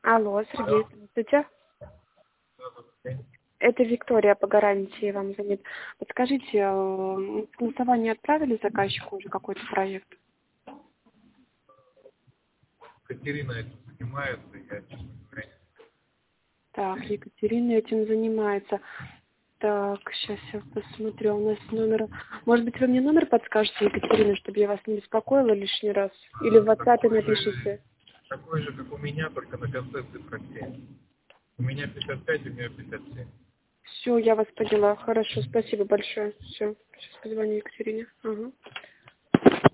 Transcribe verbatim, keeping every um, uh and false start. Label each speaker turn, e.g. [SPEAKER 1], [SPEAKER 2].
[SPEAKER 1] Алло, Сергей, здравствуйте. Это Виктория по гарантии вам звонит. Подскажите, э, согласование отправили заказчику уже какой-то проект?
[SPEAKER 2] Катерина этим занимается, я, честно говоря, не
[SPEAKER 1] Так, Екатерина этим занимается. Так, сейчас я посмотрю, у нас номер... Может быть, вы мне номер подскажете, Екатерина, чтобы я вас не беспокоила лишний раз? Или в WhatsApp
[SPEAKER 2] такой
[SPEAKER 1] напишите?
[SPEAKER 2] же, такой же, как у меня, только на конце цифра семь. У меня пятьдесят пять, у меня пятьдесят семь.
[SPEAKER 1] Все, я вас поняла. Хорошо, спасибо большое. Все, сейчас позвоню Екатерине. Ага.